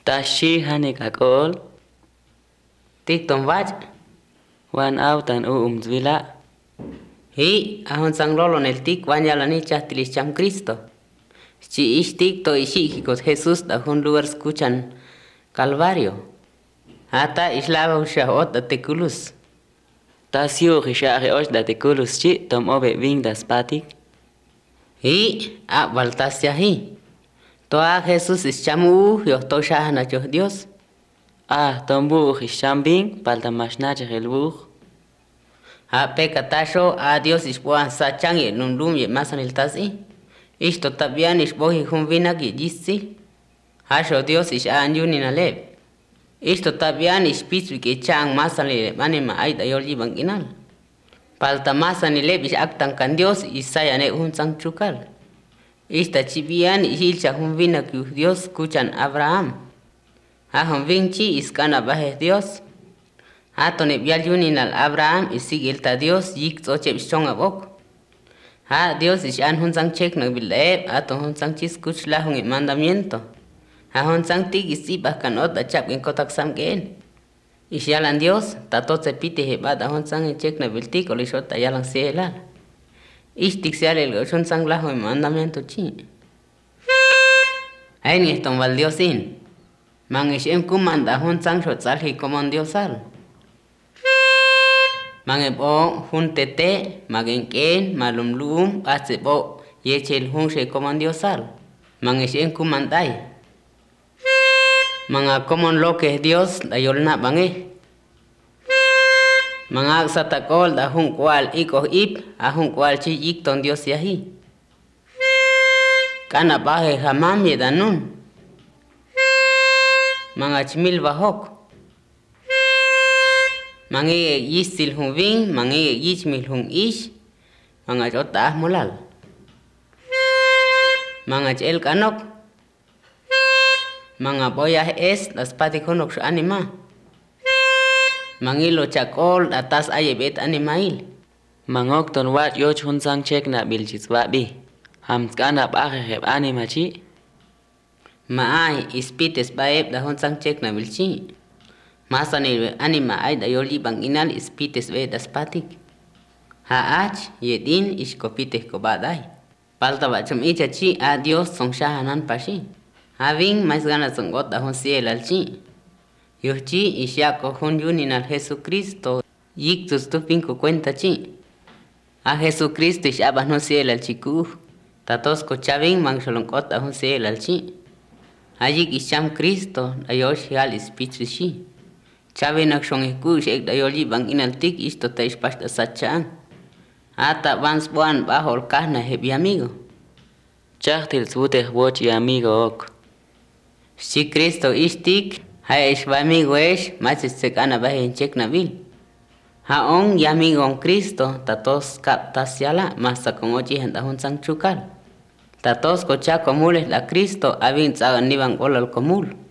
Tashi hanek akol. Tik tom vach. Wan autan zvila. Hi, ahon sang lolo nel tik wan yalani chahtilis cham Cristo. Si tik to ishikikos Jesús da un lugar escuchan Calvario. Hata islava ushahot da teculus. Tasio rishare osh da teculus chi tom obe ving das patik. Hi, baltasya hi. Toa Jesús is chamu yo to shahana yo Dios. Tombu risham bing palta mashnach helbuch. Pekatasho a Dios is buan sachang ye nundum ye masan el tasi. Isto tabian is bohi humvina ki jisi. Hasho Dios is anjuni na leb. Isto tabian is pitsu ke chang masan le manima aida yolji banginal. Palta masan leb is aktan kan Dios is sayane un sang chukal. Ista chibian is ilcha humvina ki Dios kuchan Abraham. Humvinchi is kana bahe Dios. Hatone bialyuninal Abraham is sigilta Dios yik toche chong abok. Dios is an hunsang chek no bileb ato hunsang chis kuch lahung mandamiento. Hunsang tig is iba kanot da chap en kotak sam gen. Is yalan Dios tatot se pite hebat hunsang chek no biltik olishot yalang seela. Is tik seal el hunsang lahung mandamiento chi. Ni eston val Diosin. Man is kumanda hunsang shot salhi komon Diosal. Mangebo hun tete magenken malumlum asebo yechel hun she common diosal mangeshen kumandai manga common lo que es Dios da yolna bange manga satakol da hun cual iko ip a hun cual chi yikton Dios yahi kana baje jamam yedanun manga chmil bahok Mange yisil hun ving, mange yismil hun ish, manga jota mulal. Manga el kanok. Manga boya es las patikonok anima. Mangilo chakol atas ayebet animail. Mangok ton wat yoch hunsang chek na bilchis wabi. Hamskana baheb anima chi. Maai ispites baeb da hunsang chek na bilchi. Masanil anima ay da yoli bang inal ispites ve das patik. Haach yedin iskopite ko baday. Palta bachum ichachi a Dios song shahanan pashi. Having mais ganas songot da honsiel alchi. Yuchi ishako hun yuninal Jesucristo. Yik tus tu pinko cuenta chi. A Jesucristo ishabas no siel alchiku. Tatos ko chaving mang sholongkot da honsiel alchi. Ayik isham Cristo ayosh hal ispichishi. Chabe nak shong kush ek dayoli bang inaltik isto ta ispasta sachan. Ata vans buan bahol kahna hebi amigo. Chahtil sute woch y amigo ok. Si Cristo istik, ha es amigo es, mas se kana bahen chek nabil. Ha on y amigo on Cristo, tatos kaptasiala, masa como chi henda hun sang chukal. Tatos kocha comules la Cristo, avin sagan niban golal comul.